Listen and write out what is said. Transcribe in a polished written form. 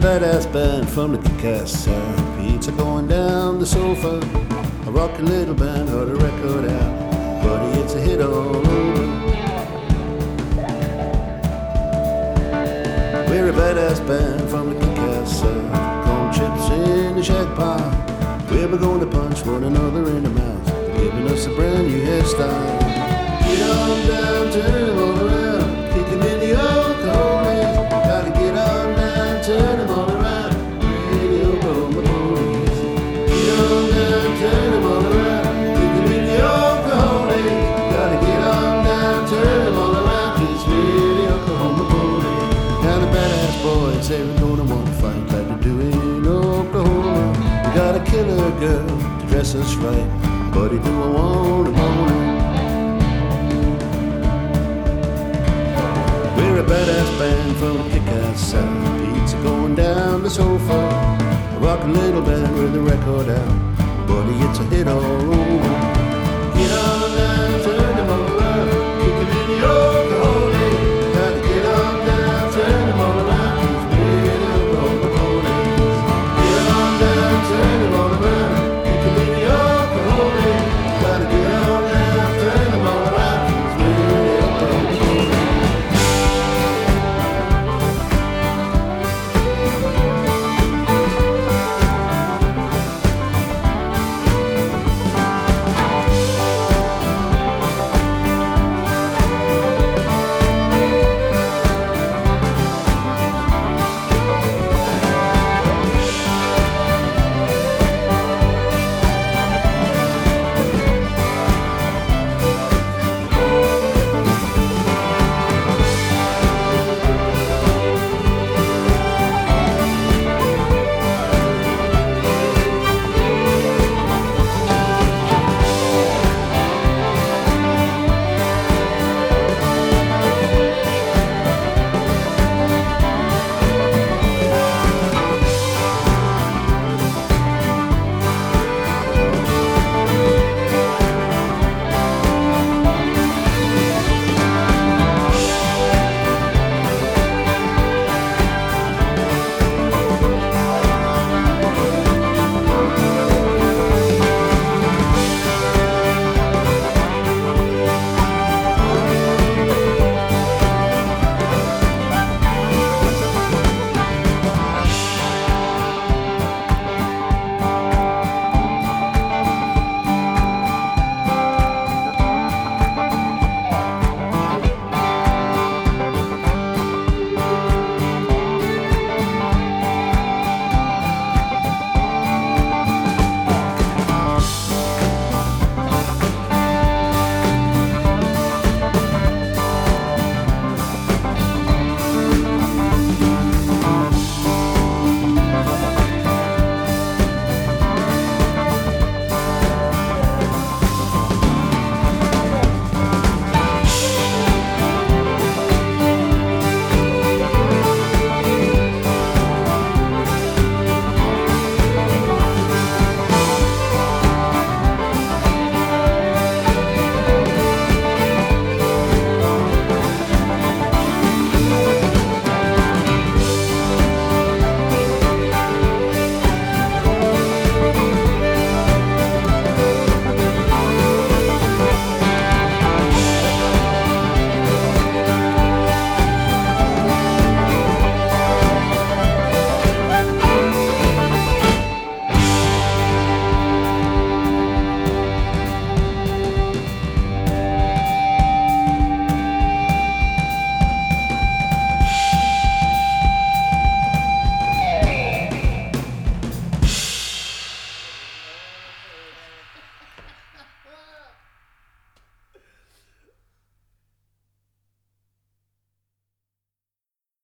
badass band from the kick-ass South. Pizza going down the sofa. A rocky little band, got a record out. Buddy, it's a hit all over. We're a badass band from the kick-ass South. Corn chips in the shack pile. We're going to punch one another in the mouth, giving us a brand new hairstyle. Get on down, turn them all around, kick them in the old corners. Gotta get on down, turn them all around, radio on the ponies. Get on down, turn them all around, kick them in the old corners. Gotta get on down, turn them all around, kiss radio on the ponies. Now the badass boys say we're gonna want to fight like they do in Oklahoma. We got a killer girl to dress us right, buddy, do I wanna moan her? We're a badass band from the kick-ass South. Pizza going down the sofa. A rock little band with a record out. Buddy, it's a hit all